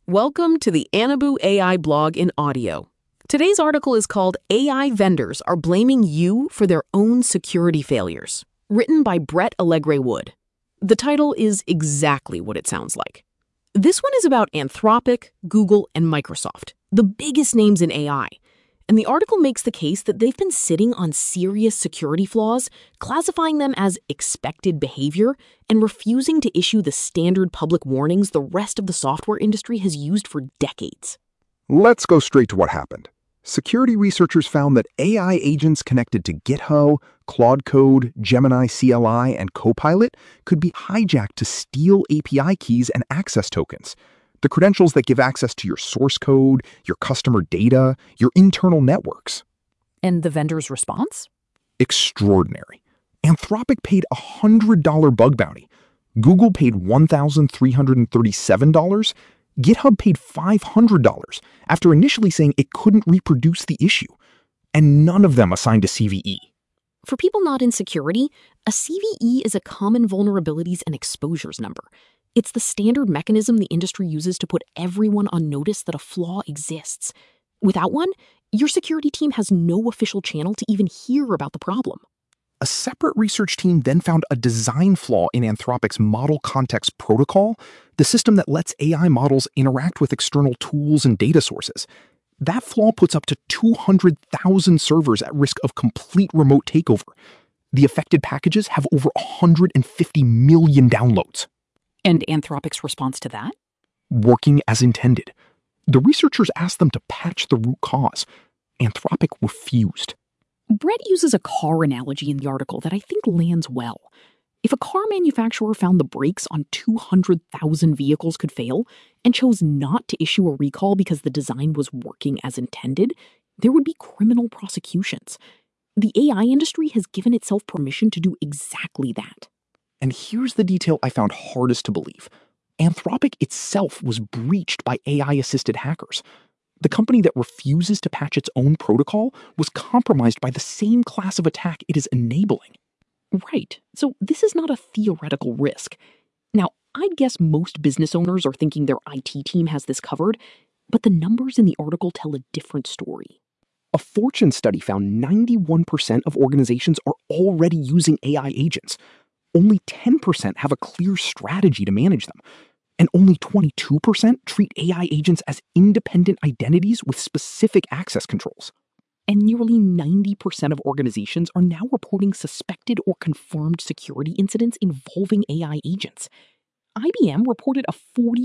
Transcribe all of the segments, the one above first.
Welcome to the Anabu AI blog in audio. Today's article is called AI Vendors Are Blaming You for Their Own Security Failures, written by Brett Allegre Wood. The title is exactly what it sounds like. This one is about Anthropic, Google, and Microsoft, the biggest names in AI. And the article makes the case that they've been sitting on serious security flaws, classifying them as expected behavior, and refusing to issue the standard public warnings the rest of the software industry has used for decades. Let's go straight to what happened. Security researchers found that AI agents connected to GitHub, Claude Code, Gemini CLI, and Copilot could be hijacked to steal API keys and access tokens, the credentials that give access to your source code, your customer data, your internal networks. And the vendor's response? Extraordinary. Anthropic paid a $100 bug bounty. Google paid $1,337. GitHub paid $500 after initially saying it couldn't reproduce the issue. And none of them assigned a CVE. For people not in security, a CVE is a common vulnerabilities and exposures number. It's the standard mechanism the industry uses to put everyone on notice that a flaw exists. Without one, your security team has no official channel to even hear about the problem. A separate research team then found a design flaw in Anthropic's Model Context Protocol, the system that lets AI models interact with external tools and data sources. That flaw puts up to 200,000 servers at risk of complete remote takeover. The affected packages have over 150 million downloads. And Anthropic's response to that? Working as intended. The researchers asked them to patch the root cause. Anthropic refused. Brett uses a car analogy in the article that I think lands well. If a car manufacturer found the brakes on 200,000 vehicles could fail and chose not to issue a recall because the design was working as intended, there would be criminal prosecutions. The AI industry has given itself permission to do exactly that. And here's the detail I found hardest to believe. Anthropic itself was breached by AI-assisted hackers. The company that refuses to patch its own protocol was compromised by the same class of attack it is enabling. Right, so this is not a theoretical risk. Now, I'd guess most business owners are thinking their IT team has this covered, but the numbers in the article tell a different story. A Fortune study found 91% of organizations are already using AI agents. Only 10% have a clear strategy to manage them. And only 22% treat AI agents as independent identities with specific access controls. And nearly 90% of organizations are now reporting suspected or confirmed security incidents involving AI agents. IBM reported a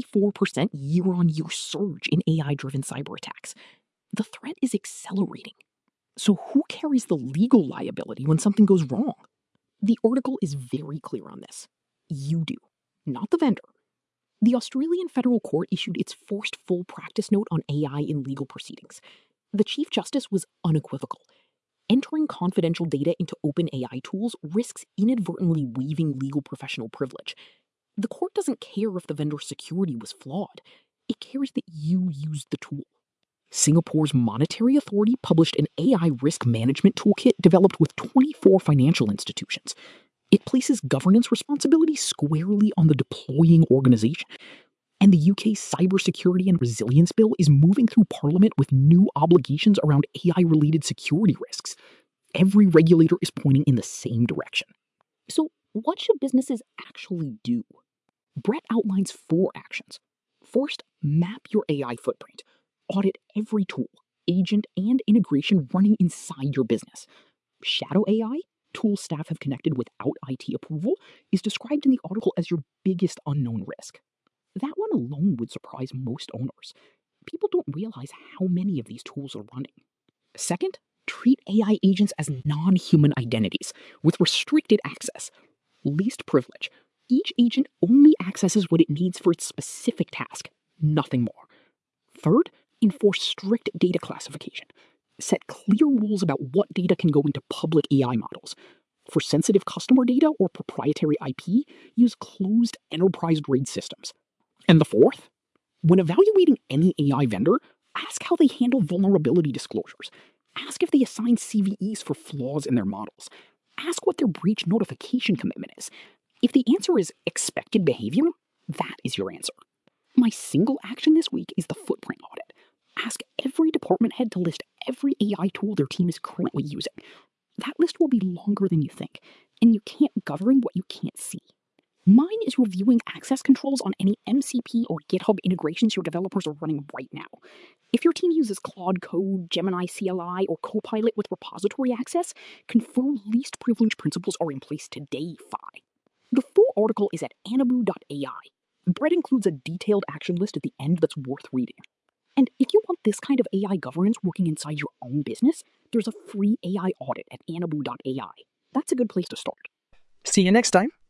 44% year-on-year surge in AI-driven cyber attacks. The threat is accelerating. So who carries the legal liability when something goes wrong? The article is very clear on this. You do, not the vendor. The Australian Federal Court issued its first full practice note on AI in legal proceedings. The Chief Justice was unequivocal. Entering confidential data into open AI tools risks inadvertently waiving legal professional privilege. The court doesn't care if the vendor's security was flawed. It cares that you used the tool. Singapore's Monetary Authority published an AI risk management toolkit developed with 24 financial institutions. It places governance responsibility squarely on the deploying organization. And the UK's Cybersecurity and Resilience Bill is moving through Parliament with new obligations around AI-related security risks. Every regulator is pointing in the same direction. So what should businesses actually do? Brett outlines 4 actions. First, map your AI footprint. Audit every tool, agent, and integration running inside your business. Shadow AI, tool staff have connected without IT approval, is described in the article as your biggest unknown risk. That one alone would surprise most owners. People don't realize how many of these tools are running. Second, treat AI agents as non-human identities with restricted access. Least privilege. Each agent only accesses what it needs for its specific task, nothing more. Third, enforce strict data classification. Set clear rules about what data can go into public AI models. For sensitive customer data or proprietary IP, use closed enterprise-grade systems. And the fourth, when evaluating any AI vendor, ask how they handle vulnerability disclosures. Ask if they assign CVEs for flaws in their models. Ask what their breach notification commitment is. If the answer is expected behavior, that is your answer. My single action this week is the footprint audit. Ask every department head to list every AI tool their team is currently using. That list will be longer than you think, and you can't govern what you can't see. Mine is reviewing access controls on any MCP or GitHub integrations your developers are running right now. If your team uses Claude Code, Gemini CLI, or Copilot with repository access, confirm least privilege principles are in place today, Phi. The full article is at anabu.ai. Brett includes a detailed action list at the end that's worth reading. And if you want this kind of AI governance working inside your own business, there's a free AI audit at anabu.ai. That's a good place to start. See you next time.